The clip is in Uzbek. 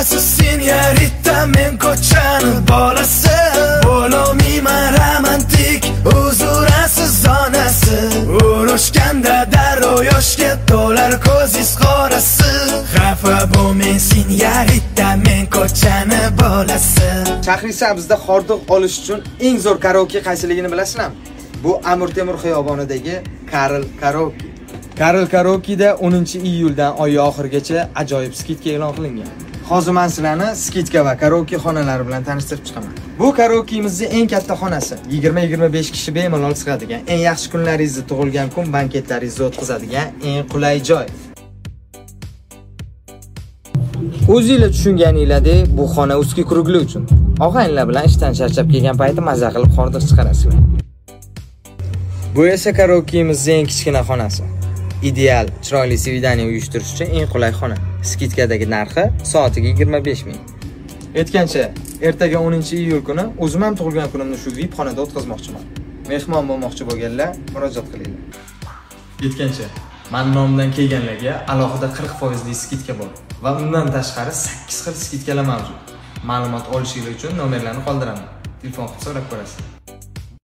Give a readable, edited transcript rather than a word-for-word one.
bolasi, senyorita, men ko'chani bolasi. Bo'lmayman romantik, huzurasiz onasi. Urushganda darrov yoshga to'lar ko'zingiz qorasi. Xafa bo'lmang senyorita, men ko'chani bolasi. Shahrisabzda hordiq olish uchun eng zo'r karaoke qaysiligini bilasizmi? Bu Amir Temur xiyobonidagi Karl Karaoke. Karl Karaoke'da 10-iyuldan oy oxirigacha ajoyib skitka e'lon qilingan. Hozir men sizlarni skitka va karaoke xonalari bilan tanishtirib chiqaman. Bu karaoke'mizning eng katta xonasi. 20-25 kishi bemalol sig'adigan, eng yaxshi kunlaringizni, tug'ilgan kun banketlaringizni o'tkazadigan eng qulay joy. O'zingizlar tushunganinglardek, bu xona ustki kurugli uchun. Og'aynilar bilan ishdan charchab kelgan payti maza qilib hordiq chiqarasizlar. Bu esa karaoke'mizning eng kichkina xonasi. Ideal, chiroyli svidaniya uyushtirish uchun eng qulay xona. Skitkadagi narxi soatiga 25 ming. Aytgancha, ertaga 10-iyul kuni o'zim ham tug'ilgan kunimni shu VIP xonada o'tkazmoqchiman. Mehmon bo'lmoqchi bo'lganlar murojaat qilinglar. Aytgancha, men nomimdan kelganlarga alohida 40% li skitka bor va undan tashqari 8 xil skitkalar mavjud. Ma'lumot olishingiz uchun nomerlarni qoldiraman. Telefon qilib so'rab ko'rasiz.